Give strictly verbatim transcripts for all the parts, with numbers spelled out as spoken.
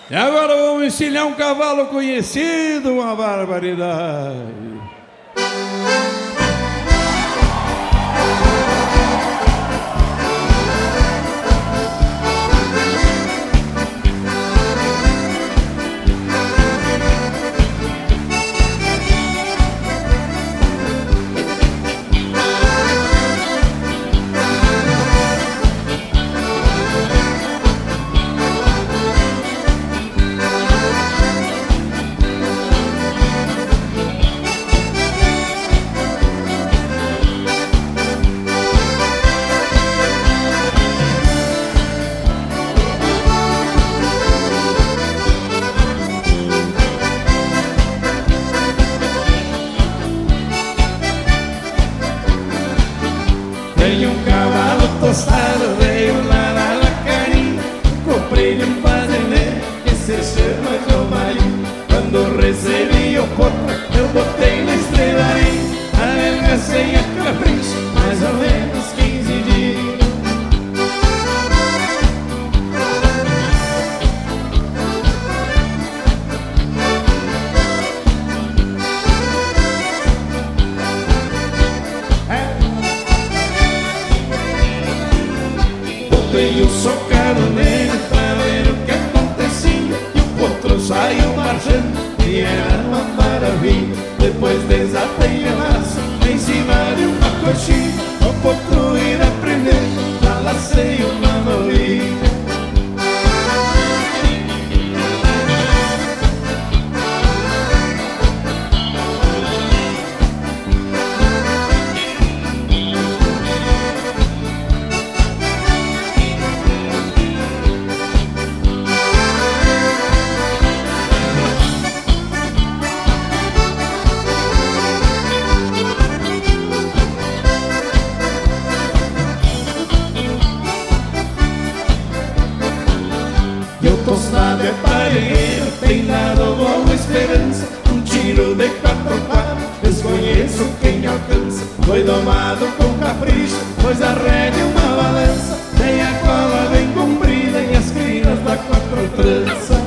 E agora vamos ensinar um cavalo conhecido, uma barbaridade. Tenho um cavalo tostado, veio lá na Lacarim. Comprei de um fazendeiro que se chama João Marinho. Quando recebi o potro, eu botei na estrelaria. Adelgacei a capricho, mais ou menos quinze dias. Veio socado nele pra ver o que acontecia. E o potro saiu marchando e era uma maravilha. Depois desatei a laço em cima de uma coxinha. O potro ir aprender, já lacei uma novilha. Tostado é parelheiro, tem dado boa esperança. Um tiro de quatro patas, desconheço quem alcança. Foi domado com capricho, pois a rédea é uma balança. Tem a cola bem comprida e as crinas da quatro tranças.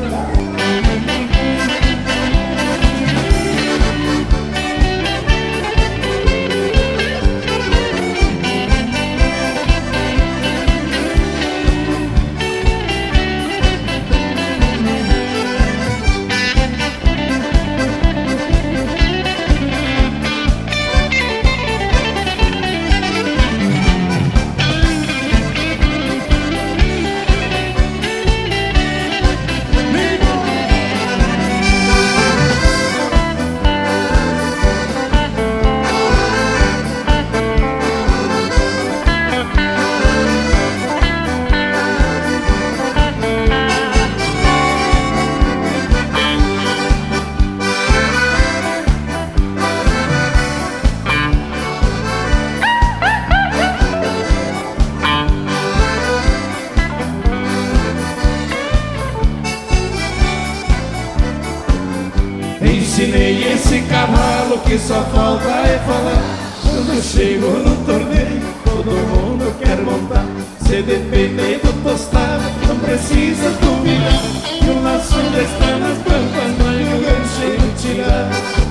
Ensinei esse cavalo que só falta é falar. Quando chego no torneio, todo mundo quer montar. Se depender do tostado, não precisa duvidar. E o laço já está nas pampas, mas o gancheiro tirar.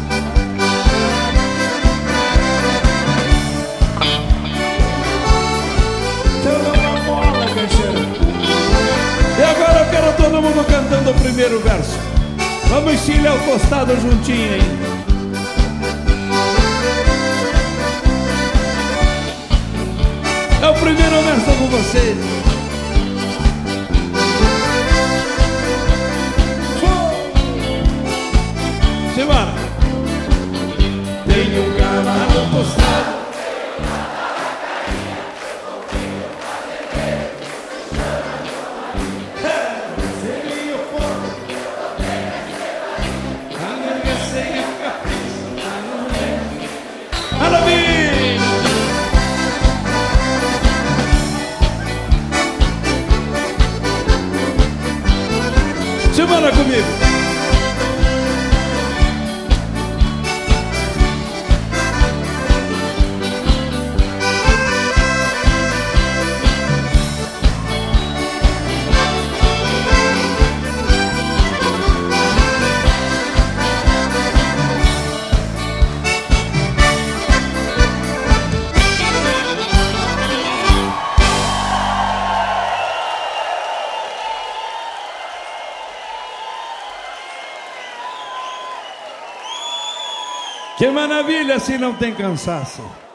Então dá uma bola, gancheiro. E agora eu quero todo mundo cantando o primeiro verso. Vamos ensinar o tostado juntinho aí. É o primeiro verso com vocês. Simbora. Tenho um cavalo tostado. Maravilha! Simbora comigo! Que maravilha, assim não tem cansaço.